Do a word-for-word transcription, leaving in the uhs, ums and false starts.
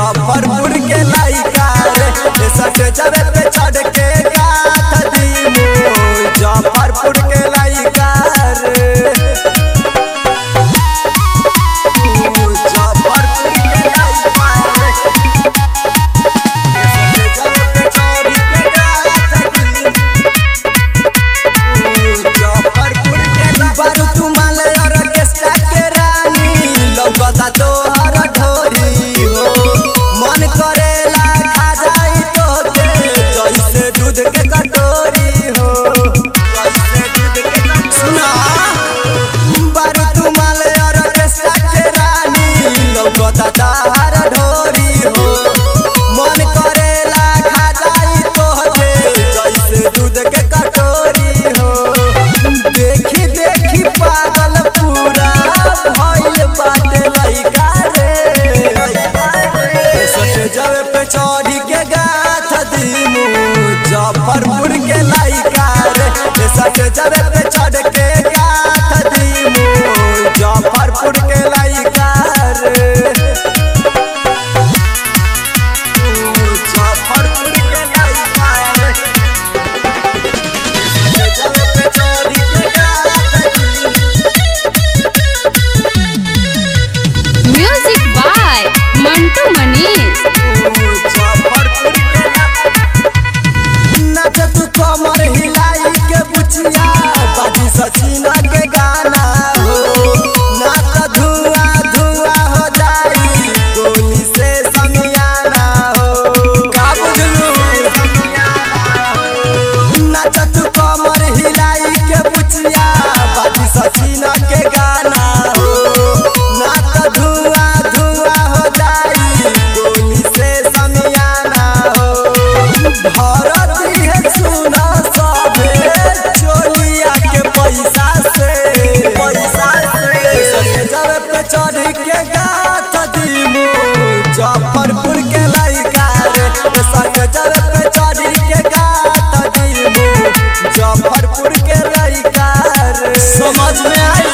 मुजफ्फरपुर के लइका रे सट जब पे चढ़ के गाथ दी मुजफ्फरपुर के लइका रे मुजफ्फरपुर के लइका रे सट जब पे चढ़ के गाथ दी मुजफ्फरपुर के बारू तुमाल और केस्टा के रानी लौकता तो हर ढोरी हो मन करेला खा जाई तो के जैसे दूध के कटोरी हो जैसे दूध के सुना बारू तुमाल और केस्टा के रानी लौकता तो हर ढोरी हो मन करेला खा जाई तो के जैसे दूध के कटोरी हो देखी देखी पागल पूरा भइल बाटे लइका रे सट जब पे चढ़ी के गाथ दी मुजफ्फरपुर के लइका रे सट जब पे चढ़ के गाथ दी मुजफ्फरपुर के लइका रे मुजफ्फरपुर के लइका रे जब पे चढ़ी के गाथ दी म्यूजिक बाय मंटू मनीष। नाच तू कमर हिलाई के बुचिया बाजी सचिना के गाना हो ना तो धुआं धुआं हो जाई गोली से समियाना हो का बुझलू नाच तू कमर हिलाई के बुचिया बाजी सचिना के गाना हो ना तो धुआं धुआं हो जाई गोली से समियाना हो भारती है सुना सबे चोलिया के पैसा से पैसा से जब पे चढ़ के गाथ दी मुजफ्फरपुर के लइका रे सट जब पे चढ़ के गाथ दी मुजफ्फरपुर के लइका रे समझ में आया।